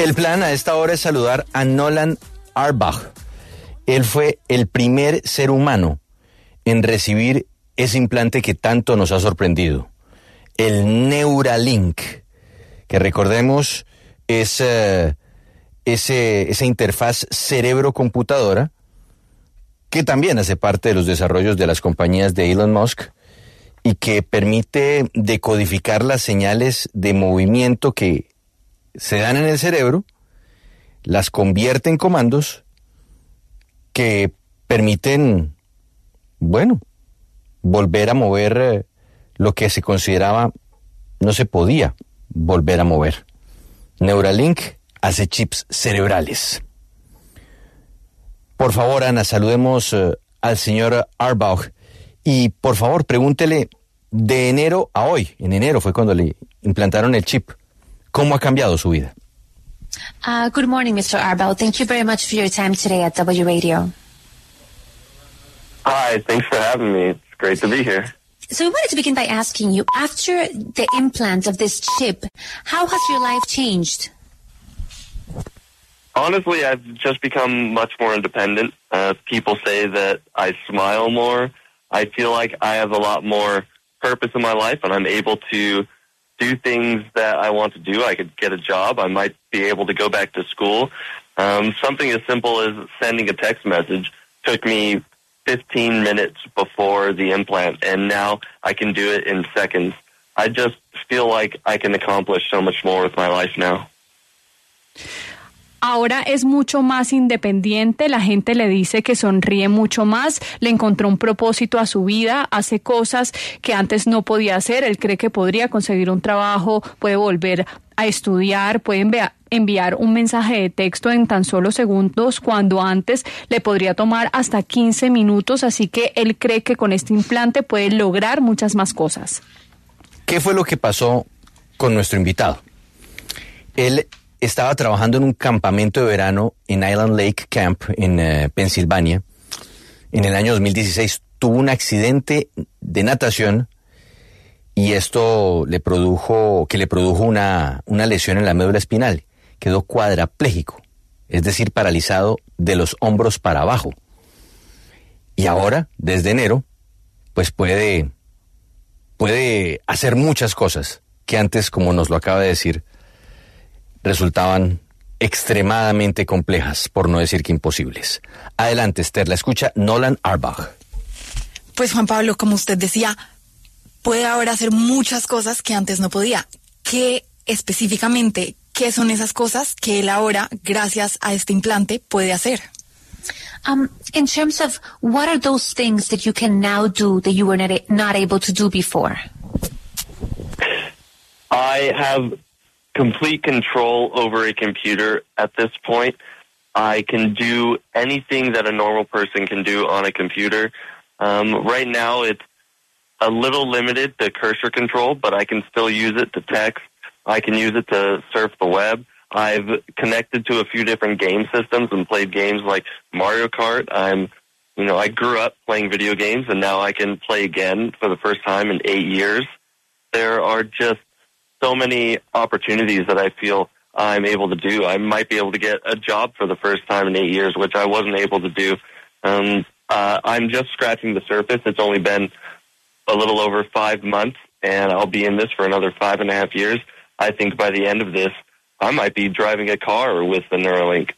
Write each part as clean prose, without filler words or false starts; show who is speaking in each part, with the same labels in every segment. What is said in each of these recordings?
Speaker 1: El plan a esta hora es saludar a Nolan Auerbach. Él fue el primer ser humano en recibir ese implante que tanto nos ha sorprendido, el Neuralink, que recordemos es esa interfaz cerebro-computadora que también hace parte de los desarrollos de las compañías de Elon Musk y que permite decodificar las señales de movimiento que se dan en el cerebro, las convierte en comandos que permiten, volver a mover lo que se consideraba no se podía volver a mover. Neuralink hace chips cerebrales. Por favor, Ana, saludemos al señor Auerbach y por favor pregúntele de enero a hoy. En enero fue cuando le implantaron el chip. ¿Cómo ha cambiado su vida?
Speaker 2: Good morning, Mr. Auerbach. Thank you very much for your time today at W Radio.
Speaker 3: Hi, thanks for having me. It's great to be here.
Speaker 2: So we wanted to begin by asking you, after the implant of this chip, how has your life changed?
Speaker 3: Honestly, I've just become much more independent. People say that I smile more. I feel like I have a lot more purpose in my life, and I'm able to do things that I want to do. I could get a job. I might be able to go back to school. Something as simple as sending a text message took me 15 minutes before the implant, and now I can do it in seconds. I just feel like I can accomplish so much more with my life now.
Speaker 4: Ahora es mucho más independiente, la gente le dice que sonríe mucho más, le encontró un propósito a su vida, hace cosas que antes no podía hacer, él cree que podría conseguir un trabajo, puede volver a estudiar, puede enviar un mensaje de texto en tan solo segundos, cuando antes le podría tomar hasta 15 minutos, así que él cree que con este implante puede lograr muchas más cosas.
Speaker 1: ¿Qué fue lo que pasó con nuestro invitado? Él estaba trabajando en un campamento de verano en Island Lake Camp, en Pensilvania. En el año 2016 tuvo un accidente de natación y esto le produjo una lesión en la médula espinal. Quedó cuadraplégico, es decir, paralizado de los hombros para abajo. Y ahora, desde enero, pues puede hacer muchas cosas que antes, como nos lo acaba de decir, resultaban extremadamente complejas, por no decir que imposibles. Adelante, Esther, la escucha Nolan Auerbach.
Speaker 5: Pues Juan Pablo, como usted decía, puede ahora hacer muchas cosas que antes no podía. ¿Qué específicamente, qué son esas cosas que él ahora, gracias a este implante, puede hacer?
Speaker 2: In terms of what are those things that you can now do that you were not able to do before?
Speaker 3: I have complete control over a computer at this point. I can do anything that a normal person can do on a computer. Right now, it's a little limited to cursor control, but I can still use it to text. I can use it to surf the web. I've connected to a few different game systems and played games like Mario Kart. I grew up playing video games, and now I can play again for the first time in 8 years. There are just so many opportunities that I feel I'm able to do. I might be able to get a job for the first time in 8 years, which I wasn't able to do. I'm just scratching the surface. It's only been a little over 5 months, and I'll be in this for another 5.5 years. I think by the end of this, I might be driving a car with the Neuralink.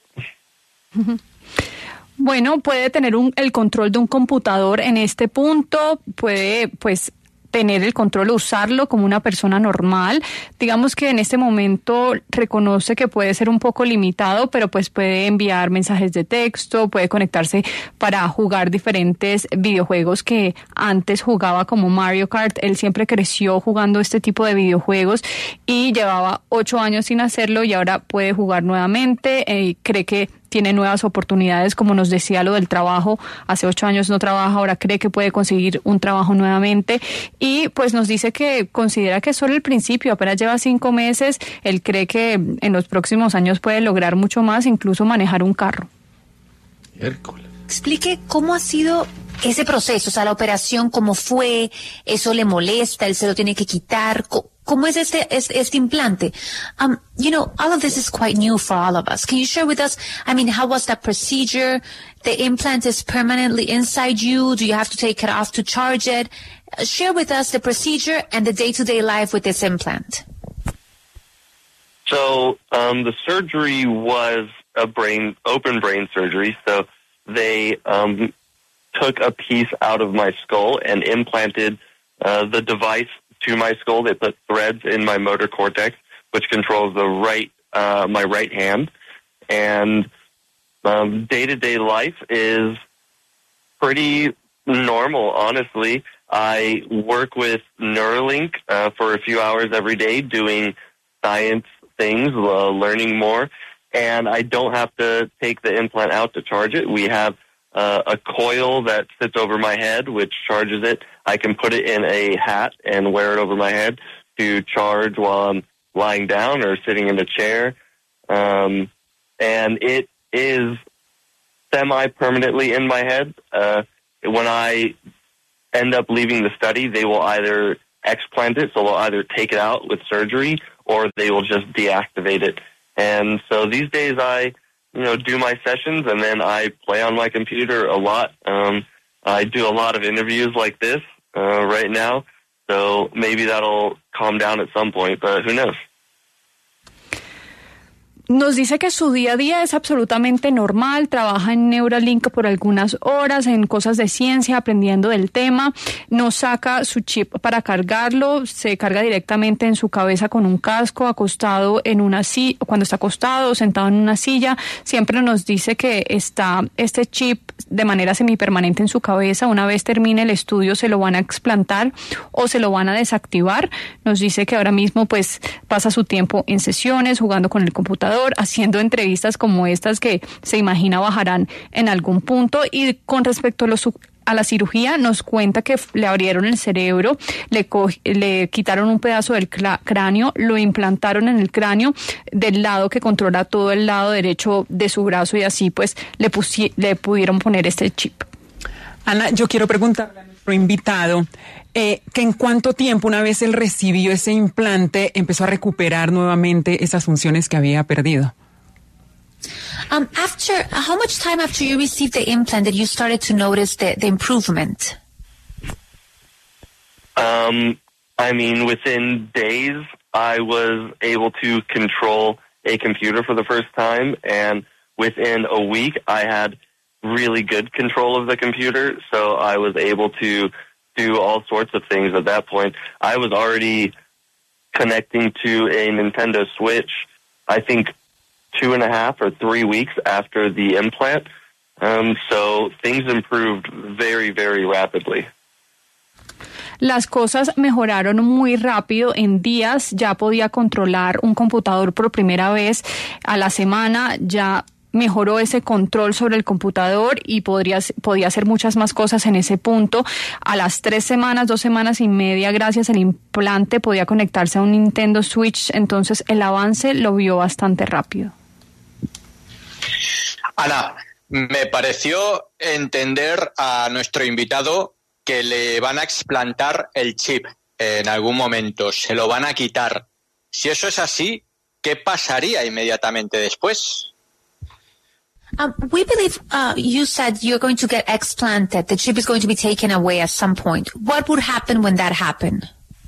Speaker 4: Bueno, puede tener el control de un computador en este punto, puede tener el control, usarlo como una persona normal. Digamos que en este momento reconoce que puede ser un poco limitado, pero pues puede enviar mensajes de texto, puede conectarse para jugar diferentes videojuegos que antes jugaba, como Mario Kart. Él siempre creció jugando este tipo de videojuegos y llevaba 8 años sin hacerlo y ahora puede jugar nuevamente. Cree que tiene nuevas oportunidades, como nos decía lo del trabajo. Hace 8 años no trabaja, ahora cree que puede conseguir un trabajo nuevamente. Y pues nos dice que considera que es solo el principio, apenas lleva 5 meses. Él cree que en los próximos años puede lograr mucho más, incluso manejar un carro.
Speaker 2: Explique cómo ha sido ese proceso, o sea, la operación, cómo fue, eso le molesta, él se lo tiene que quitar, ¿cómo es este implante? All of this is quite new for all of us. Can you share with us, how was that procedure? The implant is permanently inside you. Do you have to take it off to charge it? Share with us the procedure and the day-to-day life with this implant.
Speaker 3: So the surgery was open brain surgery. So they took a piece out of my skull and implanted the device to my skull. They put threads in my motor cortex, which controls my right hand. And day-to-day life is pretty normal, honestly. I work with Neuralink for a few hours every day doing science things, learning more, and I don't have to take the implant out to charge it. We have a coil that sits over my head, which charges it. I can put it in a hat and wear it over my head to charge while I'm lying down or sitting in a chair. And it is semi-permanently in my head. When I end up leaving the study, they will either explant it, so they'll either take it out with surgery, or they will just deactivate it. And so these days I, do my sessions, and then I play on my computer a lot. I do a lot of interviews like this right now, so maybe that'll calm down at some point, but who knows?
Speaker 4: Nos dice que su día a día es absolutamente normal, trabaja en Neuralink por algunas horas, en cosas de ciencia, aprendiendo del tema, no saca su chip para cargarlo, se carga directamente en su cabeza con un casco, acostado en una silla, cuando está acostado, sentado en una silla, siempre nos dice que está este chip de manera semipermanente en su cabeza. Una vez termine el estudio se lo van a explantar o se lo van a desactivar. Nos dice que ahora mismo pues pasa su tiempo en sesiones, jugando con el computador, haciendo entrevistas como estas que se imagina bajarán en algún punto. Y con respecto a la cirugía, nos cuenta que le abrieron el cerebro, le quitaron un pedazo del cráneo, lo implantaron en el cráneo del lado que controla todo el lado derecho de su brazo, y así pues le pudieron poner este chip.
Speaker 6: Ana, yo quiero preguntarle a nuestro invitado que en cuánto tiempo, una vez él recibió ese implante, empezó a recuperar nuevamente esas funciones que había perdido.
Speaker 2: How much time after you received the implant did you started to notice the improvement?
Speaker 3: Within days, I was able to control a computer for the first time, and within a week, I had really good control of the computer, so I was able to do all sorts of things at that point. I was already connecting to a Nintendo Switch, I think 2.5 or 3 weeks after the implant. So things improved very, very rapidly.
Speaker 4: Las cosas mejoraron muy rápido. En días ya podía controlar un computador por primera vez. A la semana ya mejoró ese control sobre el computador y podía hacer muchas más cosas en ese punto. A las 3 semanas, 2 semanas y media, gracias al implante, podía conectarse a un Nintendo Switch. Entonces el avance lo vio bastante rápido.
Speaker 7: Ana, me pareció entender a nuestro invitado que le van a explantar el chip en algún momento, se lo van a quitar. Si eso es así, ¿qué pasaría inmediatamente después?
Speaker 2: We believe you said you're going to get explanted. The chip is going to be taken away at some point. What would happen when that happened?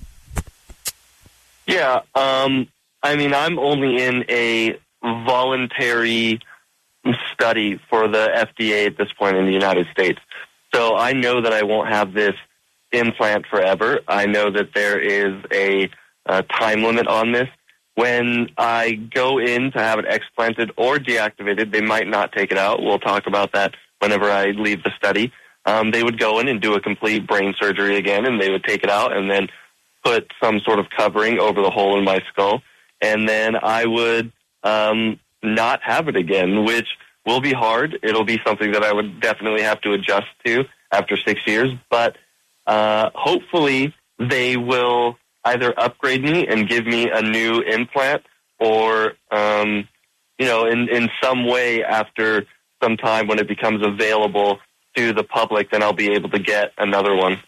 Speaker 3: Yeah, I'm only in a voluntary study for the FDA at this point in the United States. So I know that I won't have this implant forever. I know that there is a time limit on this. When I go in to have it explanted or deactivated, they might not take it out. We'll talk about that whenever I leave the study. They would go in and do a complete brain surgery again, and they would take it out and then put some sort of covering over the hole in my skull. And then I would not have it again, which will be hard. It'll be something that I would definitely have to adjust to after 6 years. But hopefully they will either upgrade me and give me a new implant, or, in some way after some time when it becomes available to the public, then I'll be able to get another one.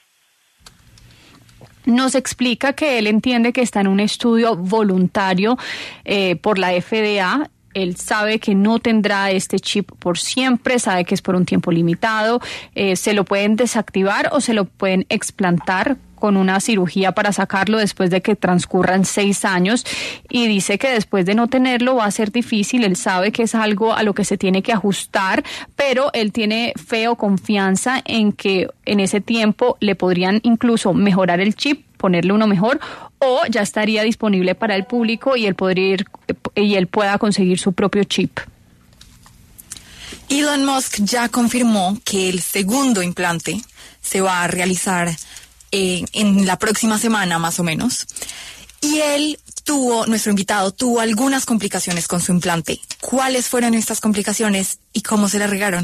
Speaker 4: Nos explica que él entiende que está en un estudio voluntario por la FDA. Él sabe que no tendrá este chip por siempre, sabe que es por un tiempo limitado. Se lo pueden desactivar o se lo pueden explantar con una cirugía para sacarlo después de que transcurran 6 años, y dice que después de no tenerlo va a ser difícil. Él sabe que es algo a lo que se tiene que ajustar, pero él tiene fe o confianza en que en ese tiempo le podrían incluso mejorar el chip, ponerle uno mejor, o ya estaría disponible para el público y él podría ir y él pueda conseguir su propio chip.
Speaker 5: Elon Musk ya confirmó que el segundo implante se va a realizar en la próxima semana más o menos, y nuestro invitado tuvo algunas complicaciones con su implante. ¿Cuáles fueron estas complicaciones y cómo se le regaron?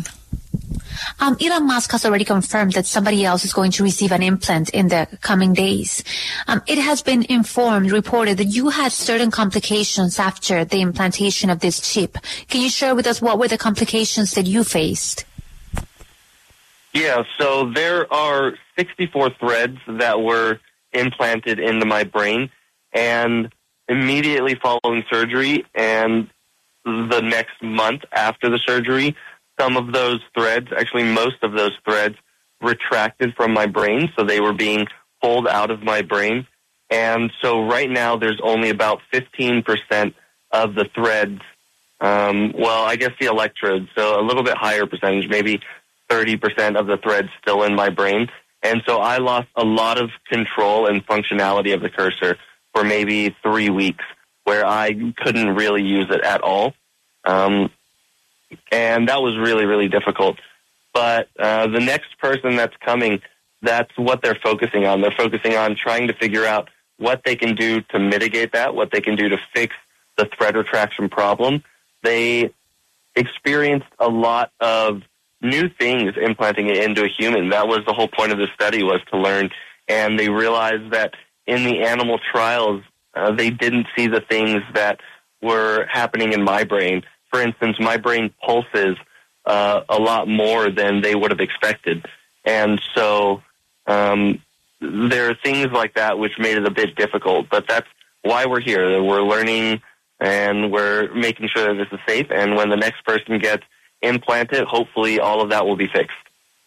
Speaker 2: Elon Musk has already confirmed that somebody else is going to receive an implant in the coming days. It has been reported that you had certain complications after the implantation of this chip. Can you share with us what were the complications that you faced?
Speaker 3: Yeah, so there are 64 threads that were implanted into my brain, and immediately following surgery and the next month after the surgery, some of those threads, actually most of those threads, retracted from my brain, so they were being pulled out of my brain. And so right now there's only about 15% of the threads, I guess the electrodes, so a little bit higher percentage, maybe 30% of the threads still in my brain. And so I lost a lot of control and functionality of the cursor for maybe 3 weeks, where I couldn't really use it at all. And that was really, really difficult. But the next person that's coming, that's what they're focusing on. They're focusing on trying to figure out what they can do to mitigate that, what they can do to fix the thread retraction problem. They experienced a lot of new things implanting it into a human. That was the whole point of the study, was to learn. And they realized that in the animal trials, they didn't see the things that were happening in my brain. For instance, my brain pulses a lot more than they would have expected. And so there are things like that which made it a bit difficult. But that's why we're here. We're learning and we're making sure that this is safe. And when the next person gets implanted, hopefully all of that will be fixed.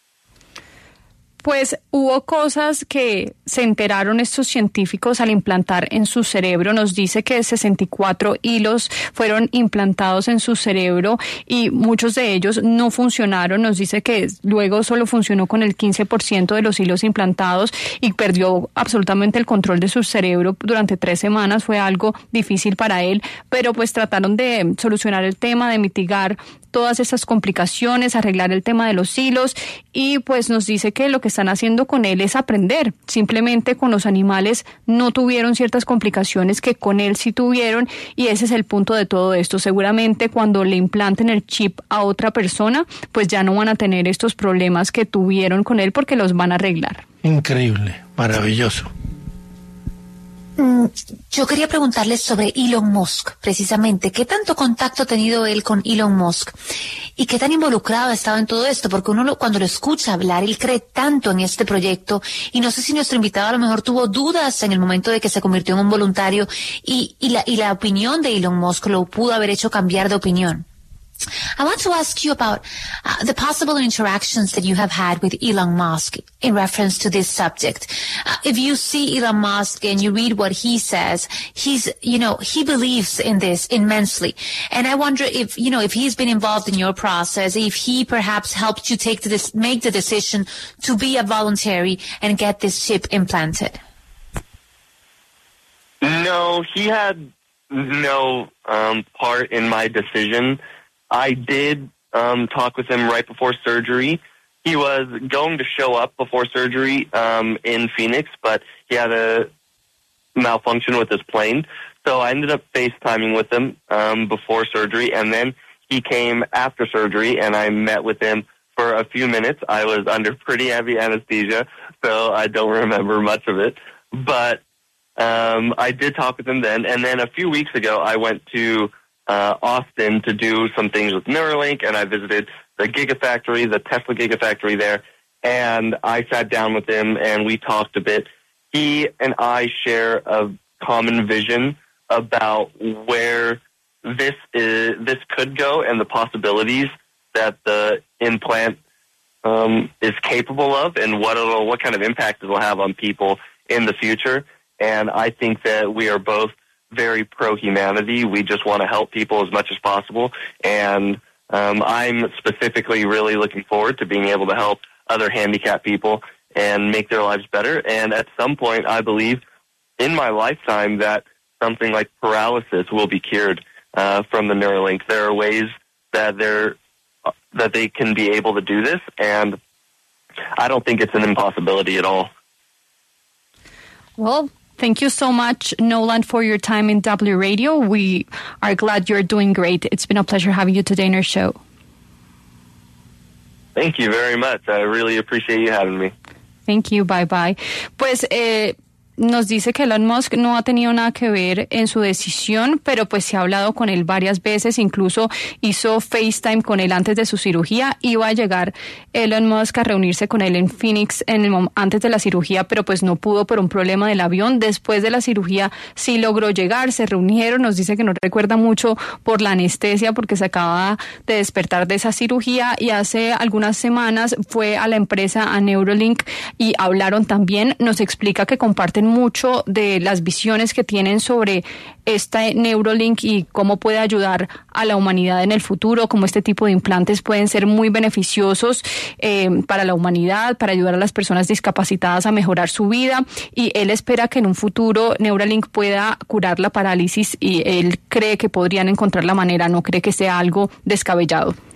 Speaker 4: Pues hubo cosas que se enteraron estos científicos al implantar en su cerebro. Nos dice que 64 hilos fueron implantados en su cerebro y muchos de ellos no funcionaron. Nos dice que luego solo funcionó con el 15% de los hilos implantados y perdió absolutamente el control de su cerebro durante 3 semanas. Fue algo difícil para él, pero pues trataron de solucionar el tema, de mitigar todas esas complicaciones, arreglar el tema de los hilos, y pues nos dice que lo que están haciendo con él es aprender. Simplemente con los animales no tuvieron ciertas complicaciones que con él sí tuvieron, y ese es el punto de todo esto. Seguramente cuando le implanten el chip a otra persona, pues ya no van a tener estos problemas que tuvieron con él porque los van a arreglar.
Speaker 8: Increíble, maravilloso.
Speaker 2: Yo quería preguntarles sobre Elon Musk, precisamente. ¿Qué tanto contacto ha tenido él con Elon Musk? ¿Y qué tan involucrado ha estado en todo esto? Porque cuando lo escucha hablar, él cree tanto en este proyecto. Y no sé si nuestro invitado a lo mejor tuvo dudas en el momento de que se convirtió en un voluntario y la opinión de Elon Musk lo pudo haber hecho cambiar de opinión. I want to ask you about the possible interactions that you have had with Elon Musk in reference to this subject. If you see Elon Musk and you read what he says, he believes in this immensely. And I wonder if he's been involved in your process, if he perhaps helped you make the decision to be a voluntary and get this chip implanted.
Speaker 3: No, he had no part in my decision. I did talk with him right before surgery. He was going to show up before surgery in Phoenix, but he had a malfunction with his plane. So I ended up FaceTiming with him before surgery, and then he came after surgery, and I met with him for a few minutes. I was under pretty heavy anesthesia, so I don't remember much of it. But I did talk with him then, and then a few weeks ago I went to Austin to do some things with Neuralink, and I visited the Gigafactory, the Tesla Gigafactory there, and I sat down with him and we talked a bit. He and I share a common vision about where this could go and the possibilities that the implant is capable of, and what kind of impact it will have on people in the future. And I think that we are both very pro-humanity. We just want to help people as much as possible. And I'm specifically really looking forward to being able to help other handicapped people and make their lives better. And at some point, I believe in my lifetime that something like paralysis will be cured from the Neuralink. There are ways that they can be able to do this, and I don't think it's an impossibility at all.
Speaker 4: Well, thank you so much, Nolan, for your time in W Radio. We are glad you're doing great. It's been a pleasure having you today in our show.
Speaker 3: Thank you very much. I really appreciate you having me.
Speaker 4: Thank you. Bye bye. Pues nos dice que Elon Musk no ha tenido nada que ver en su decisión, pero pues se ha hablado con él varias veces, incluso hizo FaceTime con él antes de su cirugía. Iba a llegar Elon Musk a reunirse con él en Phoenix antes de la cirugía, pero pues no pudo por un problema del avión. Después de la cirugía sí logró llegar, se reunieron. Nos dice que no recuerda mucho por la anestesia porque se acaba de despertar de esa cirugía, y hace algunas semanas fue a la empresa, a Neuralink, y hablaron también. Nos explica que comparten mucho de las visiones que tienen sobre esta Neuralink y cómo puede ayudar a la humanidad en el futuro, cómo este tipo de implantes pueden ser muy beneficiosos para la humanidad, para ayudar a las personas discapacitadas a mejorar su vida, y él espera que en un futuro Neuralink pueda curar la parálisis, y él cree que podrían encontrar la manera, no cree que sea algo descabellado.